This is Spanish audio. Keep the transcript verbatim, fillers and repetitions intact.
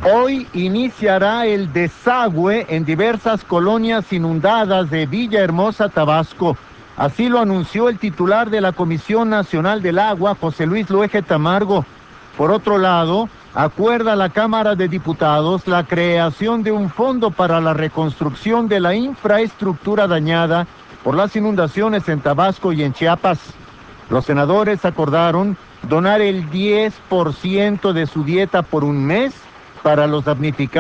Hoy iniciará el desagüe en diversas colonias inundadas de Villahermosa, Tabasco. Así lo anunció el titular de la Comisión Nacional del Agua, José Luis Luege Tamargo. Por otro lado, acuerda la Cámara de Diputados la creación de un fondo para la reconstrucción de la infraestructura dañada por las inundaciones en Tabasco y en Chiapas. Los senadores acordaron donar el diez por ciento de su dieta por un mes para los damnificados